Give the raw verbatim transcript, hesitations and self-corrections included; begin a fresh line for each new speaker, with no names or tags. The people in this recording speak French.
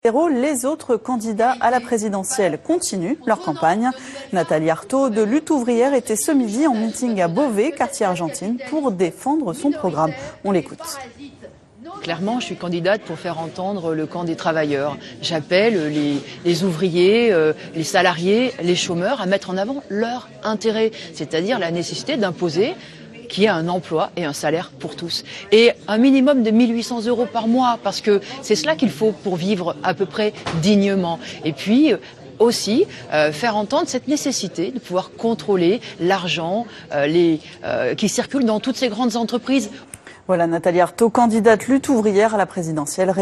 Les autres candidats à la présidentielle continuent leur campagne. Nathalie Arthaud de Lutte ouvrière était ce midi en meeting à Beauvais, quartier Argentine, pour défendre son programme. On l'écoute.
Clairement, je suis candidate pour faire entendre le camp des travailleurs. J'appelle les, les ouvriers, euh, les salariés, les chômeurs à mettre en avant leur intérêt, c'est-à-dire la nécessité d'imposer qu'il y ait un emploi et un salaire pour tous. Et un minimum de mille huit cents euros par mois, parce que c'est cela qu'il faut pour vivre à peu près dignement. Et puis, aussi euh, faire entendre cette nécessité de pouvoir contrôler l'argent euh, les, euh, qui circule dans toutes ces grandes entreprises.
Voilà Nathalie Arthaud, candidate Lutte ouvrière à la présidentielle.